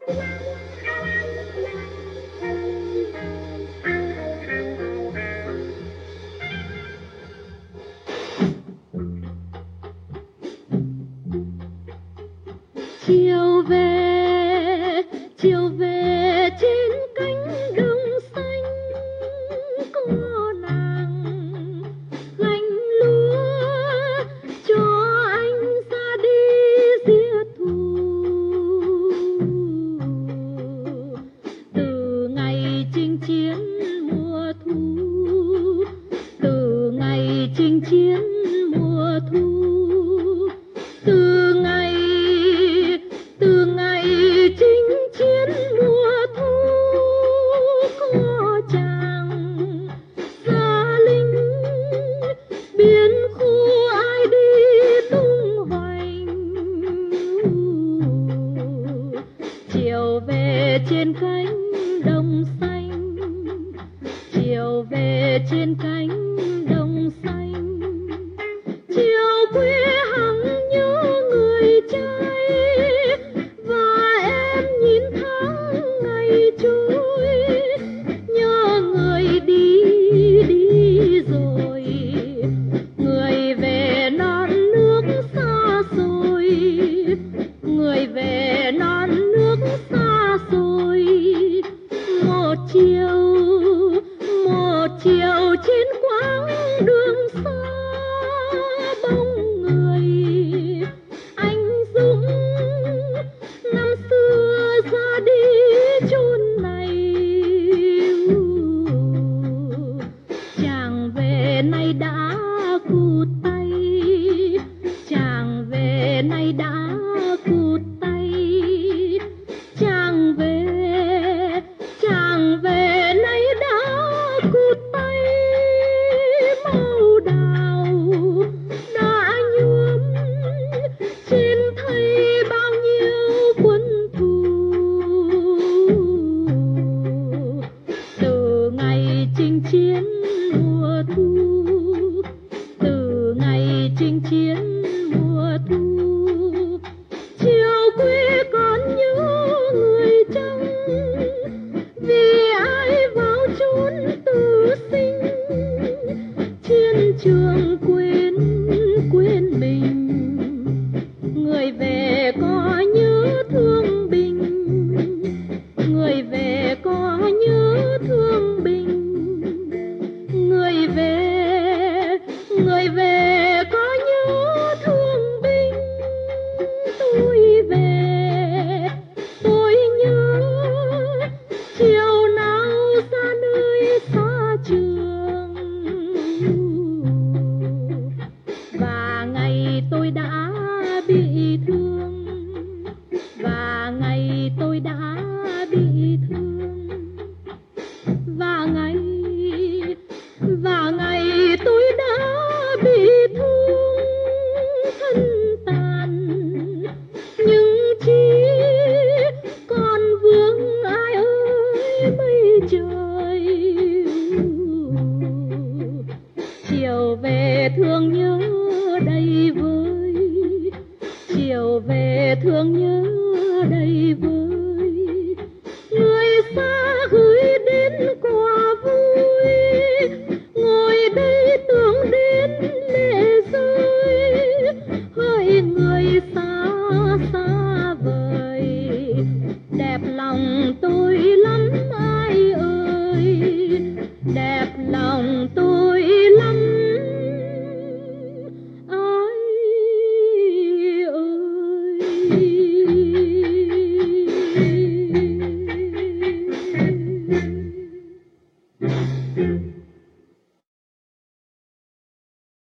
Chiều về trên cánh đồng xanh, có nàng gánh lúa cho anh ra đi giết thù. Từ ngày chinh chiến mùa thu, từ ngày chinh chiến mùa thu, từ ngày chinh chiến mùa thu, có chàng gia linh biến khu ai đi tung hoành. Chiều về trên cánh đồng xanh, chiều về trên cánh đồng xanh, chiều quê hằng nhớ người trai, và em nhìn tháng ngày trôi, nhớ người đi rồi, người về non nước xa xôi, người về non nước xa xôi. Một chiều trên quãng đường xa, bóng người anh dũng năm xưa ra đi chốn này. Chàng về nay đã cụt tay, chàng về nay đã cụt tay, chàng về nay đã cụt tay. Màu đào đã nhuốm trên thây bao nhiêu quân thù. Từ ngày chinh chiến mùa thu, từ ngày chinh chiến mùa thu, chiều quê còn nhớ người chăng, vì ai vào chốn tử sinh, chiến trường quên mình. Người về có nhớ thương binh, người về có nhớ thương binh, người về có nhớ thương binh. Tôi nhớ chiều nào xa nơi xa trường, và ngày tôi đã bị thương, và ngày tôi đã bị thương, và ngày tôi đã bị thương. Thân tàn nhưng chi còn vương ai ơi mây trời. Chiều về thương nhớ đầy vơi, chiều về thương nhớ đầy vơi.